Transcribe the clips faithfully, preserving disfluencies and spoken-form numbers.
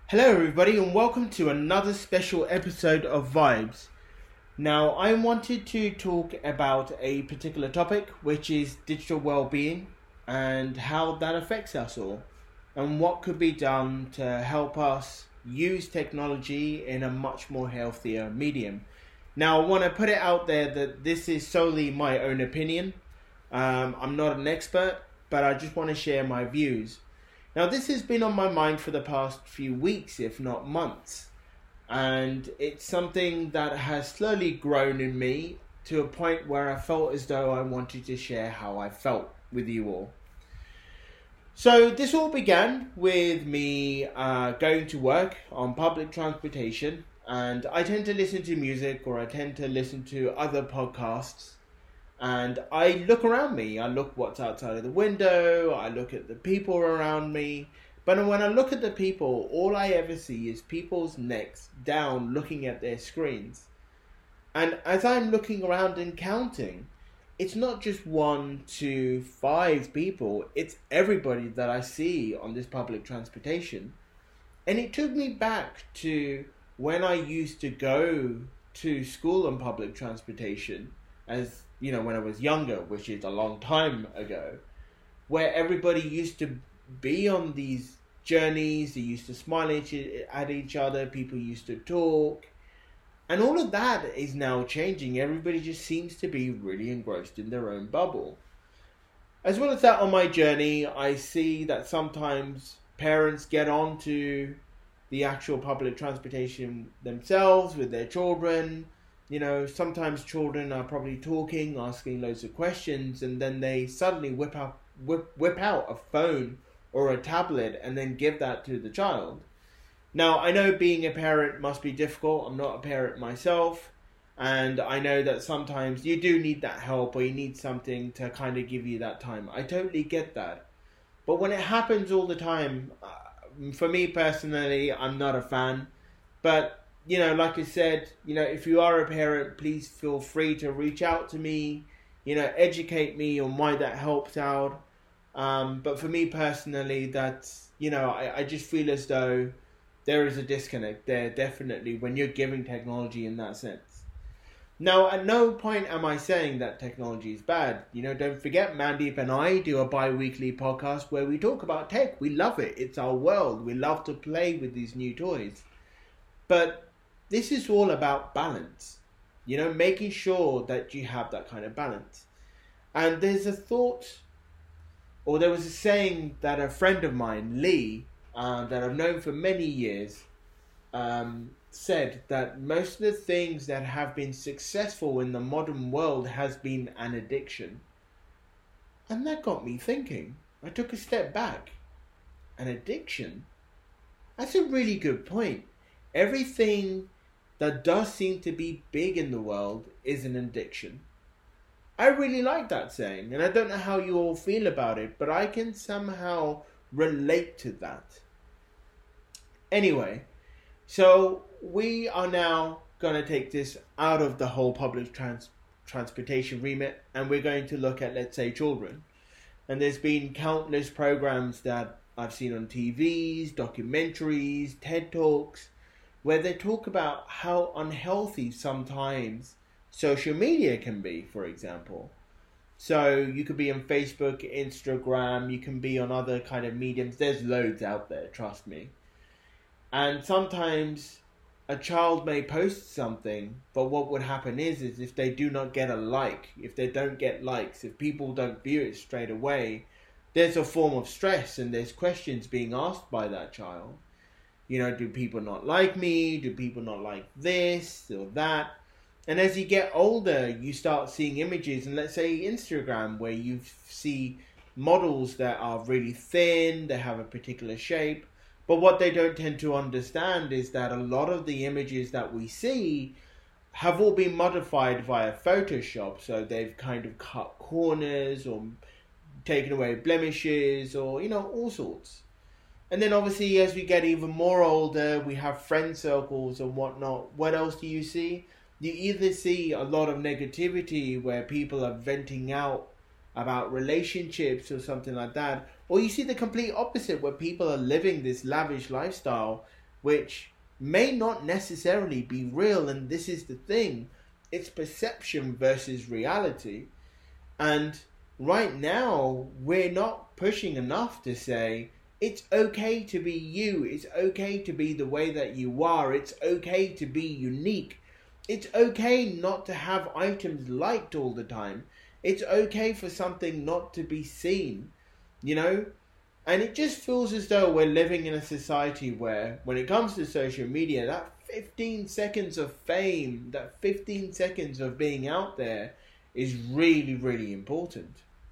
Hello everybody and welcome to another special episode of Vibes. Now I wanted to talk about a particular topic, which is digital well-being and how that affects us all and what could be done to help us use technology in a much more healthier medium. Now I want to put it out there that this is solely my own opinion. Um, I'm not an expert, but I just want to share my views. Now this has been on my mind for the past few weeks, if not months, and it's something that has slowly grown in me to a point where I felt as though I wanted to share how I felt with you all. So this all began with me uh, going to work on public transportation, and I tend to listen to music or I tend to listen to other podcasts. And I look around me, I look what's outside of the window, I look at the people around me. But when I look at the people, all I ever see is people's necks down looking at their screens. And as I'm looking around and counting, it's not just one, two, five people, it's everybody that I see on this public transportation. And it took me back to when I used to go to school on public transportation, as you know, when I was younger, which is a long time ago, where everybody used to be on these journeys, they used to smile at each other, people used to talk, and all of that is now changing. Everybody just seems to be really engrossed in their own bubble. As well as that, on my journey, I see that sometimes parents get onto the actual public transportation themselves with their children. You know, sometimes children are probably talking, asking loads of questions, and then they suddenly whip out, whip, whip out a phone or a tablet and then give that to the child. Now, I know being a parent must be difficult. I'm not a parent myself, and I know that sometimes you do need that help or you need something to kind of give you that time. I totally get that. But when it happens all the time, uh, for me personally, I'm not a fan. But you know, like I said, you know, if you are a parent, please feel free to reach out to me, you know, educate me on why that helps out. Um, but for me personally, that's, you know, I, I just feel as though there is a disconnect there, definitely, when you're giving technology in that sense. Now, at no point am I saying that technology is bad. You know, don't forget, Mandeep and I do a bi-weekly podcast where we talk about tech. We love it. It's our world. We love to play with these new toys. But this is all about balance, you know, making sure that you have that kind of balance. And there's a thought, or there was a saying that a friend of mine, Lee, uh, that I've known for many years, um, said that most of the things that have been successful in the modern world has been an addiction. And that got me thinking. I took a step back. An addiction? That's a really good point. Everything that does seem to be big in the world is an addiction. I really like that saying, and I don't know how you all feel about it, but I can somehow relate to that. Anyway, so we are now going to take this out of the whole public trans- transportation remit, and we're going to look at, let's say, children. And there's been countless programs that I've seen on T Vs, documentaries, TED Talks, where they talk about how unhealthy sometimes social media can be, for example. So you could be on Facebook, Instagram, you can be on other kind of mediums. There's loads out there, trust me. And sometimes a child may post something, but what would happen is, is if they do not get a like, if they don't get likes, if people don't view it straight away, there's a form of stress and there's questions being asked by that child. You know, do people not like me? Do people not like this or that? And as you get older, you start seeing images, and let's say Instagram, where you see models that are really thin, they have a particular shape. But what they don't tend to understand is that a lot of the images that we see have all been modified via Photoshop. So they've kind of cut corners or taken away blemishes or, you know, all sorts. And then obviously as we get even more older, we have friend circles and whatnot. What else do you see? You either see a lot of negativity where people are venting out about relationships or something like that, or you see the complete opposite where people are living this lavish lifestyle which may not necessarily be real. And this is the thing, it's perception versus reality. And right now, we're not pushing enough to say, it's okay to be you, it's okay to be the way that you are, it's okay to be unique. It's okay not to have items liked all the time. It's okay for something not to be seen, you know? And it just feels as though we're living in a society where, when it comes to social media, that fifteen seconds of fame, that fifteen seconds of being out there is really, really important.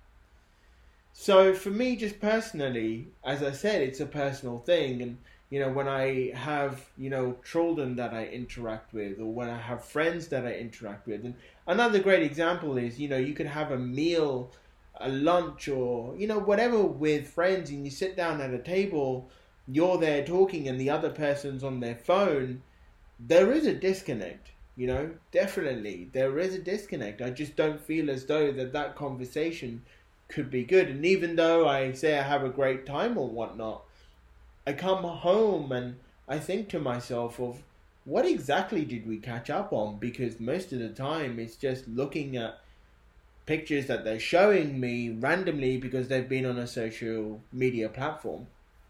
So for me, just personally, as I said, it's a personal thing. And, you know, when I have, you know, children that I interact with, or when I have friends that I interact with. And another great example is, you know, you could have a meal, a lunch, or, you know, whatever with friends, and you sit down at a table, you're there talking and the other person's on their phone. There is a disconnect, you know, definitely. There is a disconnect. I just don't feel as though that that conversation could be good. And even though I say I have a great time or whatnot, I come home and I think to myself of, what exactly did we catch up on? Because most of the time it's just looking at pictures that they're showing me randomly because they've been on a social media platform.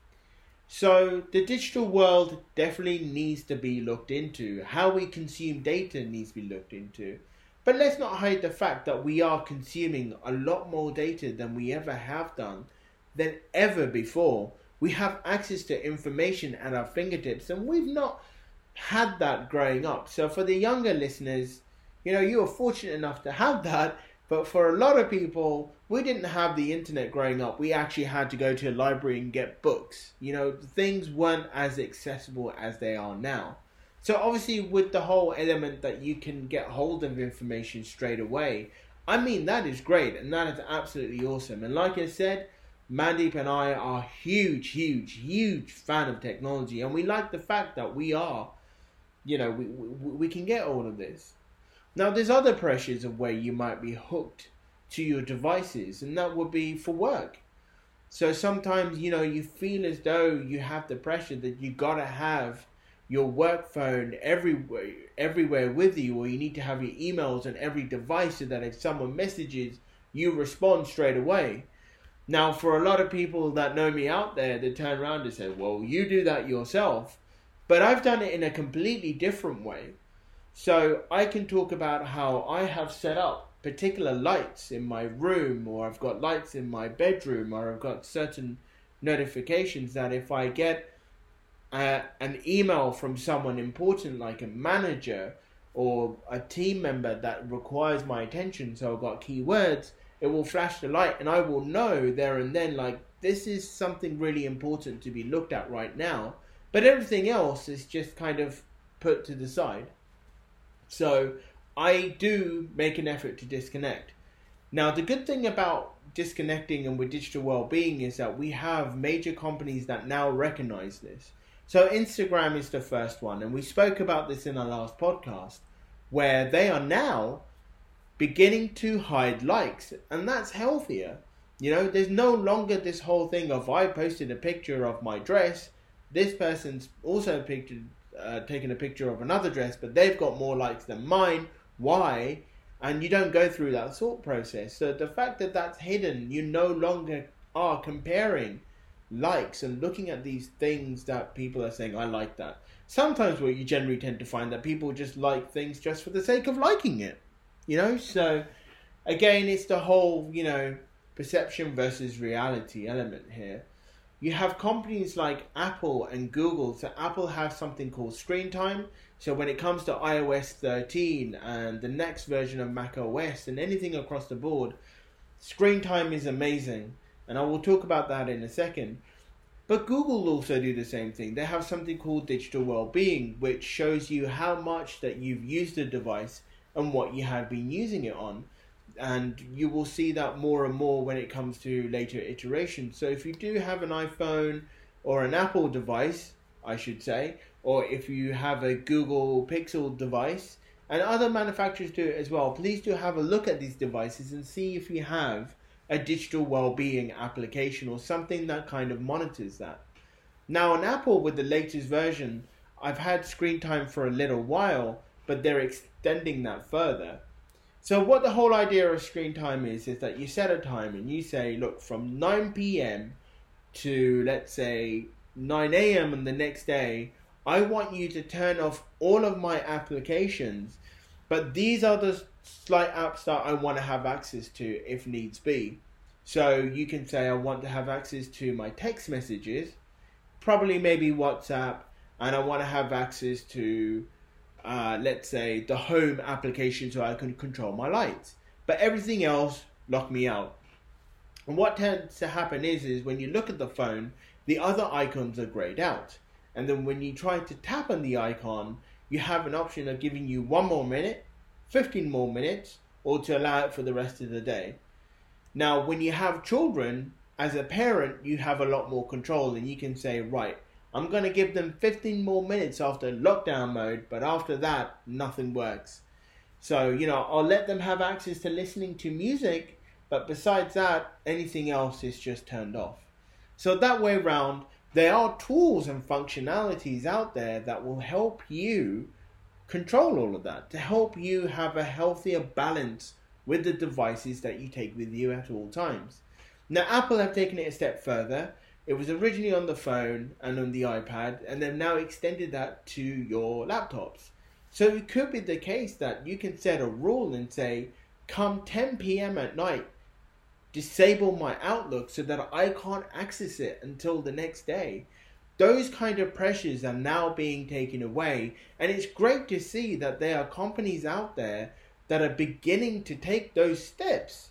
So the digital world definitely needs to be looked into. How we consume data needs to be looked into. But let's not hide the fact that we are consuming a lot more data than we ever have done, than ever before. We have access to information at our fingertips, and we've not had that growing up. So for the younger listeners, you know, you are fortunate enough to have that. But for a lot of people, we didn't have the internet growing up. We actually had to go to a library and get books. You know, things weren't as accessible as they are now. So obviously with the whole element that you can get hold of information straight away, I mean, that is great, and that is absolutely awesome. And like I said, Mandeep and I are huge, huge, huge fan of technology, and we like the fact that we are, you know, we, we, we can get all of this. Now, there's other pressures of where you might be hooked to your devices, and that would be for work. So sometimes, you know, you feel as though you have the pressure that you gotta have your work phone everywhere, everywhere with you, or you need to have your emails on every device so that if someone messages, you respond straight away. Now, for a lot of people that know me out there, they turn around and say, well, you do that yourself. But I've done it in a completely different way. So I can talk about how I have set up particular lights in my room, or I've got lights in my bedroom, or I've got certain notifications that if I get uh, an email from someone important like a manager or a team member that requires my attention, so I've got keywords, it will flash the light and I will know there and then, like, this is something really important to be looked at right now. But everything else is just kind of put to the side. So I do make an effort to disconnect. Now, the good thing about disconnecting and with digital well-being is that we have major companies that now recognize this. So Instagram is the first one, and we spoke about this in our last podcast, where they are now beginning to hide likes, and that's healthier. You know, there's no longer this whole thing of, I posted a picture of my dress, this person's also pictured, uh, taken a picture of another dress, but they've got more likes than mine. Why? And you don't go through that thought process. So the fact that that's hidden, you no longer are comparing likes and looking at these things that people are saying, I like that. Sometimes what you generally tend to find that people just like things just for the sake of liking it. You know, so again, it's the whole, you know, perception versus reality element here. You have companies like Apple and Google. So Apple has something called screen time. So when it comes to i O S thirteen and the next version of Mac O S and anything across the board, screen time is amazing. And I will talk about that in a second. But Google also do the same thing. They have something called digital well-being, which shows you how much that you've used the device and what you have been using it on. And you will see that more and more when it comes to later iterations. So if you do have an iPhone or an Apple device, I should say, or if you have a Google Pixel device, and other manufacturers do it as well, please do have a look at these devices and see if you have a digital well-being application or something that kind of monitors that. Now on Apple, with the latest version, I've had screen time for a little while, but they're extending that further. So what the whole idea of screen time is, is that you set a time and you say, look, from nine p.m. to, let's say, nine a.m. on the next day, I want you to turn off all of my applications, but these are the slight apps that I want to have access to if needs be. So you can say I want to have access to my text messages, probably maybe WhatsApp, and I want to have access to, uh, let's say, the home application so I can control my lights. But everything else, lock me out. And what tends to happen is, is when you look at the phone, the other icons are grayed out. And then when you try to tap on the icon, you have an option of giving you one more minute, fifteen more minutes, or to allow it for the rest of the day. Now, when you have children, as a parent, you have a lot more control, and you can say, right, I'm going to give them fifteen more minutes after lockdown mode, but after that, nothing works. So, you know, I'll let them have access to listening to music, but besides that, anything else is just turned off. So that way round, there are tools and functionalities out there that will help you control all of that, to help you have a healthier balance with the devices that you take with you at all times. Now, Apple have taken it a step further. It was originally on the phone and on the iPad, and they've now extended that to your laptops. So it could be the case that you can set a rule and say, come ten p.m. at night, disable my Outlook so that I can't access it until the next day. Those kind of pressures are now being taken away, and it's great to see that there are companies out there that are beginning to take those steps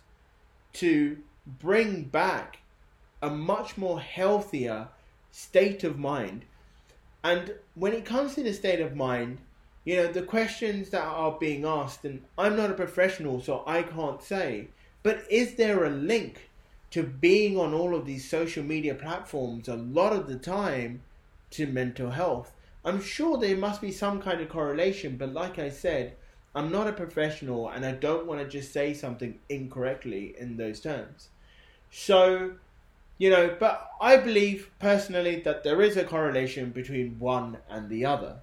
to bring back a much more healthier state of mind. And when it comes to the state of mind, you know, the questions that are being asked, and I'm not a professional, so I can't say, but is there a link to being on all of these social media platforms a lot of the time to mental health? I'm sure there must be some kind of correlation, but like I said, I'm not a professional and I don't want to just say something incorrectly in those terms. So, you know, but I believe personally that there is a correlation between one and the other.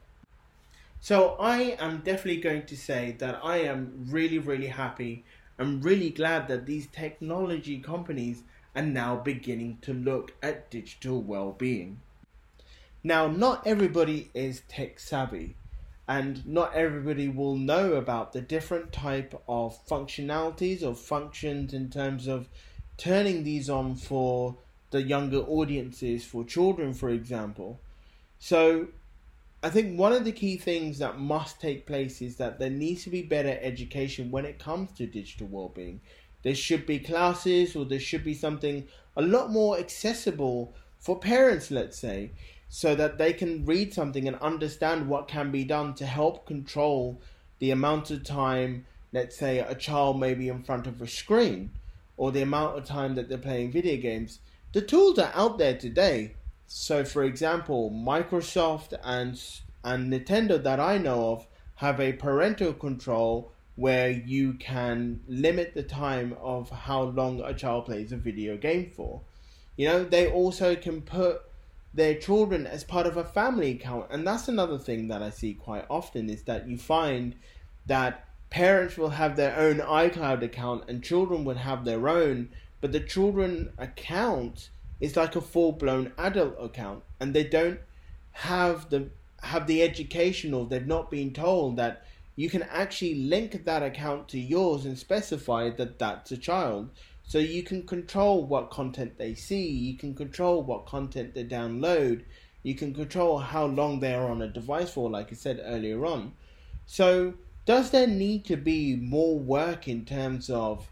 So I am definitely going to say that I am really, really happy. I'm really glad that these technology companies are now beginning to look at digital well-being. Now, not everybody is tech savvy, and not everybody will know about the different type of functionalities or functions in terms of turning these on for the younger audiences, for children, for example. So I think one of the key things that must take place is that there needs to be better education when it comes to digital well-being. There should be classes, or there should be something a lot more accessible for parents, let's say, so that they can read something and understand what can be done to help control the amount of time, let's say, a child may be in front of a screen, or the amount of time that they're playing video games. The tools are out there today. So, for example, Microsoft and and Nintendo that I know of have a parental control where you can limit the time of how long a child plays a video game for. You know, they also can put their children as part of a family account. And that's another thing that I see quite often, is that you find that parents will have their own iCloud account and children will have their own, but the children account is like a full-blown adult account, and they don't have the have the education, or they've not been told that you can actually link that account to yours and specify that that's a child. So you can control what content they see, you can control what content they download, you can control how long they're on a device for, like I said earlier on. So does there need to be more work in terms of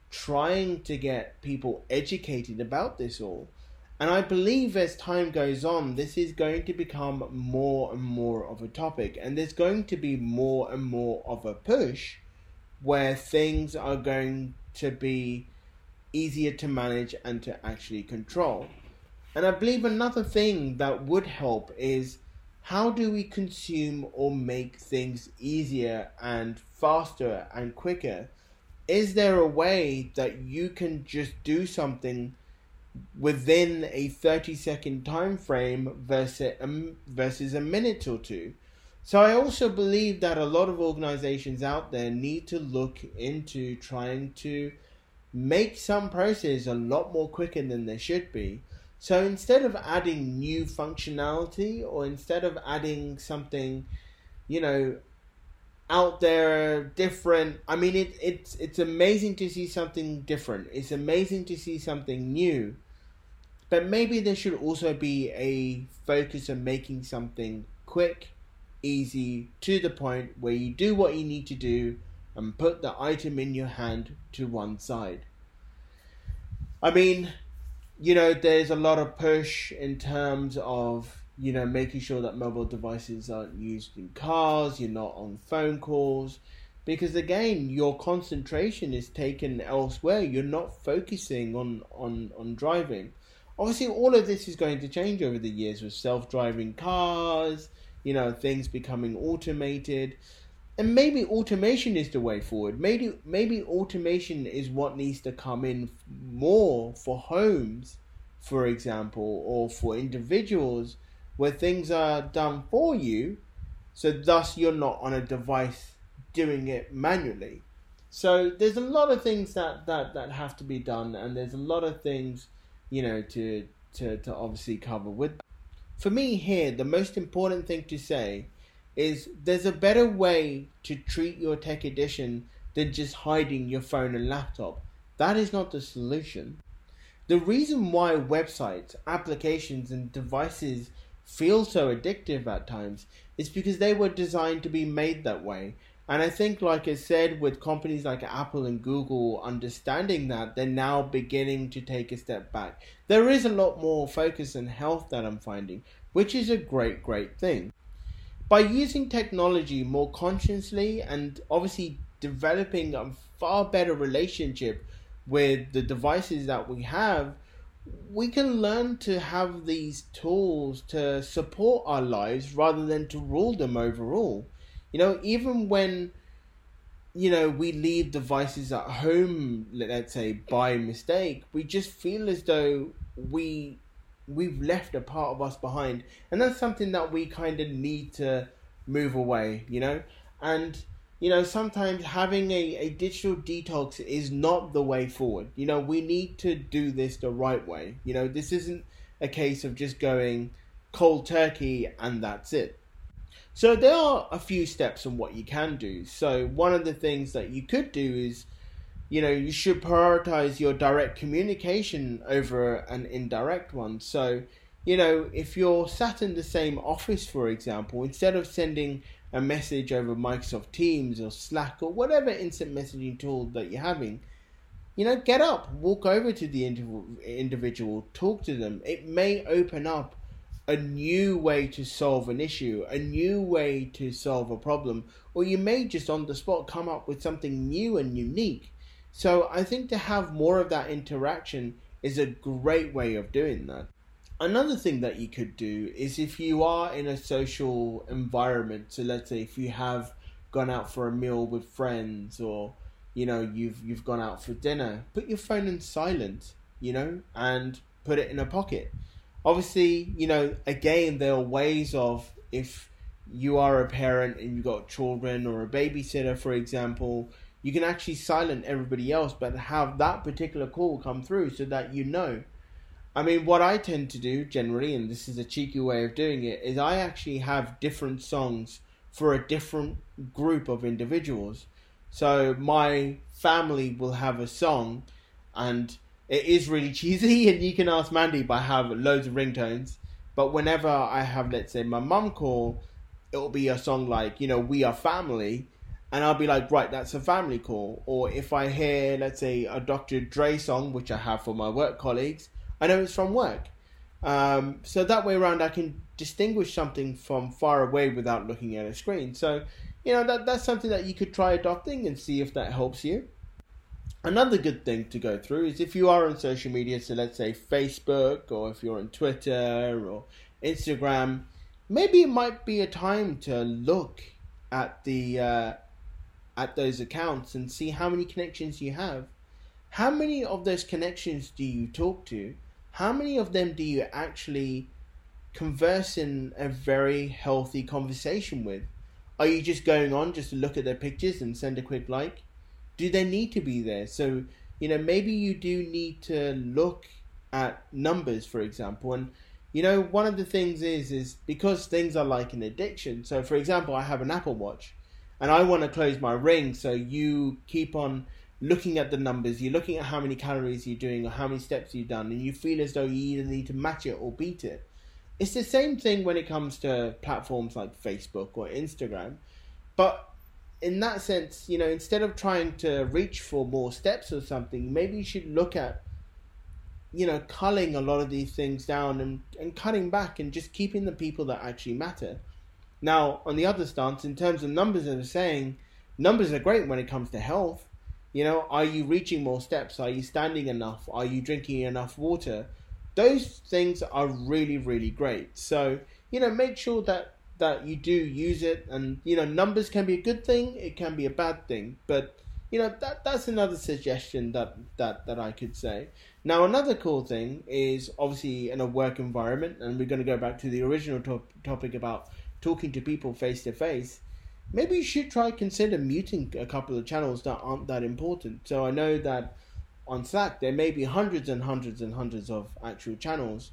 trying to get people educated about this all? And I believe as time goes on, this is going to become more and more of a topic, and there's going to be more and more of a push where things are going to be easier to manage and to actually control. And I believe another thing that would help is, how do we consume or make things easier and faster and quicker? Is there a way that you can just do something within a thirty second time frame versus um, versus a minute or two. So I also believe that a lot of organizations out there need to look into trying to make some processes a lot more quicker than they should be. So instead of adding new functionality, or instead of adding something, you know, out there different, I mean, it, it's it's amazing to see something different. It's amazing to see something new. But maybe there should also be a focus on making something quick, easy, to the point, where you do what you need to do and put the item in your hand to one side. I mean, you know, there's a lot of push in terms of, you know, making sure that mobile devices aren't used in cars, you're not on phone calls, because again, your concentration is taken elsewhere. You're not focusing on, on, on driving. Obviously, all of this is going to change over the years with self-driving cars, you know, things becoming automated. And maybe automation is the way forward. Maybe maybe automation is what needs to come in more for homes, for example, or for individuals, where things are done for you, so thus you're not on a device doing it manually. So there's a lot of things that, that, that have to be done, and there's a lot of things, you know, to to, to obviously cover with that. For me here, the most important thing to say is there's a better way to treat your tech edition than just hiding your phone and laptop. That is not the solution. The reason why websites, applications, and devices feel so addictive at times is because they were designed to be made that way. And I think, like I said, with companies like Apple and Google understanding that, they're now beginning to take a step back. There is a lot more focus on health that I'm finding, which is a great, great thing. By using technology more consciously and obviously developing a far better relationship with the devices that we have, we can learn to have these tools to support our lives rather than to rule them overall. You know, even when, you know, we leave devices at home, let's say by mistake, we just feel as though we we've left a part of us behind, and that's something that we kind of need to move away, you know. And you know, sometimes having a, a digital detox is not the way forward. You know, we need to do this the right way. You know, this isn't a case of just going cold turkey and that's it. So there are a few steps on what you can do. So one of the things that you could do is, you know, you should prioritize your direct communication over an indirect one. So, you know, if you're sat in the same office, for example, instead of sending a message over Microsoft Teams or Slack or whatever instant messaging tool that you're having, you know, get up, walk over to the individual, talk to them. It may open up a new way to solve an issue, a new way to solve a problem, or you may just on the spot come up with something new and unique. So I think to have more of that interaction is a great way of doing that. Another thing that you could do is if you are in a social environment, so let's say if you have gone out for a meal with friends, or you know, you've you've gone out for dinner, put your phone in silent, you know, and put it in a pocket. Obviously, you know, again, there are ways of, if you are a parent and you've got children or a babysitter, for example, you can actually silence everybody else, but have that particular call come through so that you know. I mean, what I tend to do generally, and this is a cheeky way of doing it, is I actually have different songs for a different group of individuals. So my family will have a song, and it is really cheesy, and you can ask Mandy, but I have loads of ringtones. But whenever I have, let's say, my mum call, it'll be a song like, you know, We Are Family, and I'll be like, right, that's a family call. Or if I hear, let's say, a Doctor Dre song, which I have for my work colleagues, I know it's from work. Um, so that way around, I can distinguish something from far away without looking at a screen. So, you know, that that's something that you could try adopting and see if that helps you. Another good thing to go through is if you are on social media, so let's say Facebook, or if you're on Twitter or Instagram, maybe it might be a time to look at the uh, at those accounts and see how many connections you have. How many of those connections do you talk to? how many of them do you actually converse in a very healthy conversation with? Are you just going on just to look at their pictures and send a quick like? Do they need to be there? So, you know, maybe you do need to look at numbers, for example. And, you know, one of the things is, is because things are like an addiction. So, for example, I have an Apple Watch and I want to close my ring. So you keep on looking at the numbers. You're looking at how many calories you're doing or how many steps you've done. And you feel as though you either need to match it or beat it. It's the same thing when it comes to platforms like Facebook or Instagram. But in that sense, you know, instead of trying to reach for more steps or something, maybe you should look at, you know, culling a lot of these things down and, and cutting back and just keeping the people that actually matter. Now, on the other stance, in terms of numbers, as I was saying, numbers are great when it comes to health. You know, are you reaching more steps? Are you standing enough? Are you drinking enough water? Those things are really, really great. So, you know, make sure that, that you do use it. And, you know, numbers can be a good thing. It can be a bad thing. But, you know, that that's another suggestion that, that, that I could say. Now, another cool thing is obviously in a work environment. And we're going to go back to the original top, topic about talking to people face to face. Maybe you should try consider muting a couple of channels that aren't that important. So I know that on Slack, there may be hundreds and hundreds and hundreds of actual channels.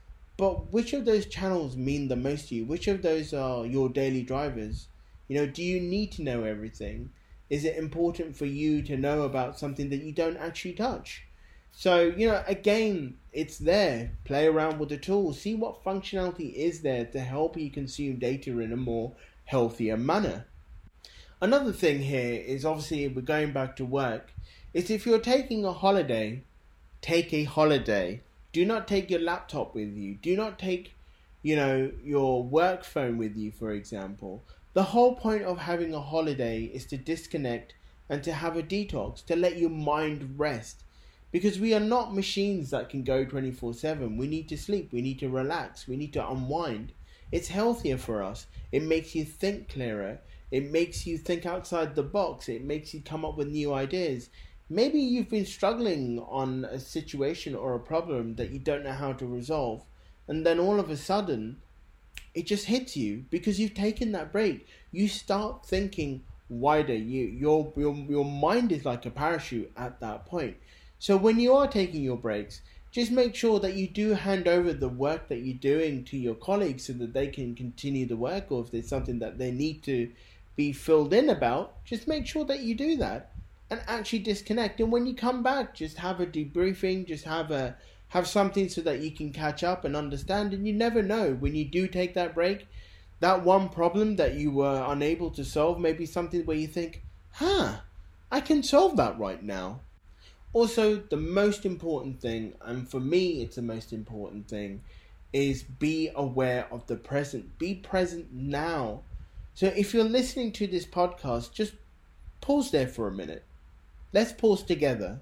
But which of those channels mean the most to you? Which of those are your daily drivers? You know, do you need to know everything? Is it important for you to know about something that you don't actually touch? So, you know, again, it's there. Play around with the tools. See what functionality is there to help you consume data in a more healthier manner. Another thing here is obviously we're going back to work. Is if you're taking a holiday, take a holiday. Do not take your laptop with you. Do not take, you know, your work phone with you, for example. The whole point of having a holiday is to disconnect and to have a detox, to let your mind rest. Because we are not machines that can go twenty-four seven. We need to sleep. We need to relax. We need to unwind. It's healthier for us. It makes you think clearer. It makes you think outside the box. It makes you come up with new ideas. Maybe you've been struggling on a situation or a problem that you don't know how to resolve. And then all of a sudden, it just hits you because you've taken that break. You start thinking wider. You, your, your, your mind is like a parachute at that point. So when you are taking your breaks, just make sure that you do hand over the work that you're doing to your colleagues so that they can continue the work, or if there's something that they need to be filled in about, just make sure that you do that and actually disconnect. And when you come back, just have a debriefing, just have a have something so that you can catch up and understand. And you never know, when you do take that break, that one problem that you were unable to solve may be something where you think, huh, I can solve that right now. Also, the most important thing, and for me it's the most important thing, is be aware of the present. Be present now. So if you're listening to this podcast, just pause there for a minute. Let's pause together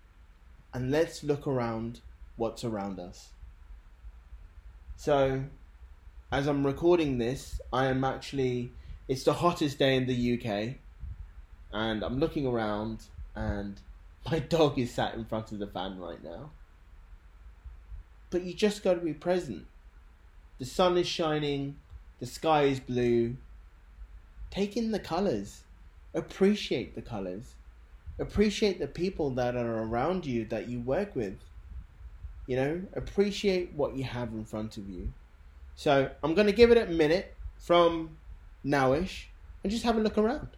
and let's look around what's around us. So, as I'm recording this, I am actually, it's the hottest day in the U K, and I'm looking around and my dog is sat in front of the fan right now. But you just got to be present. The sun is shining, the sky is blue. Take in the colours. Appreciate the colours. Appreciate the people that are around you, that you work with. You know, appreciate what you have in front of you. So I'm going to give it a minute from nowish and just have a look around.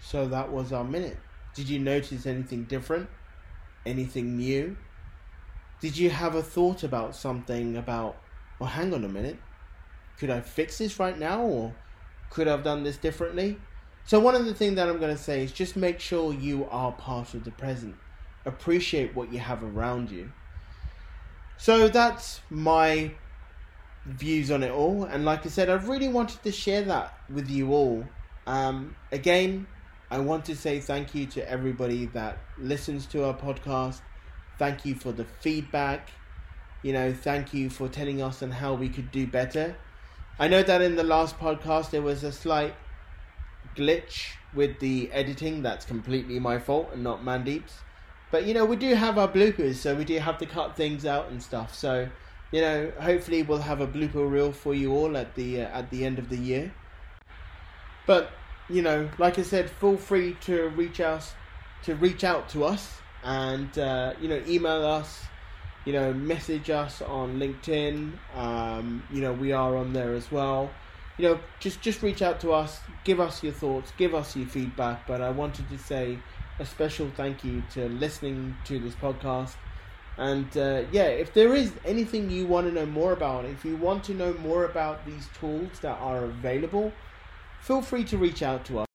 So that was our minute. Did you notice anything different? Anything new? Did you have a thought about something about, well, hang on a minute, could I fix this right now, or could I have done this differently? So one of the things that I'm going to say is just make sure you are part of the present. Appreciate what you have around you. So that's my views on it all. And like I said, I really wanted to share that with you all. Um, again, I want to say thank you to everybody that listens to our podcast. Thank you for the feedback. You know, thank you for telling us on how we could do better. I know that in the last podcast there was a slight glitch with the editing. That's completely my fault and not Mandeep's. But, you know, we do have our bloopers, so we do have to cut things out and stuff. So, you know, hopefully we'll have a blooper reel for you all at the uh, at the end of the year. But, you know, like I said, feel free to reach out to reach out to us and uh, you know, email us, you know, message us on LinkedIn. Um, you know, we are on there as well. You know, just just reach out to us, give us your thoughts, give us your feedback. But I wanted to say a special thank you to listening to this podcast. And uh, yeah, if there is anything you want to know more about, if you want to know more about these tools that are available, feel free to reach out to us.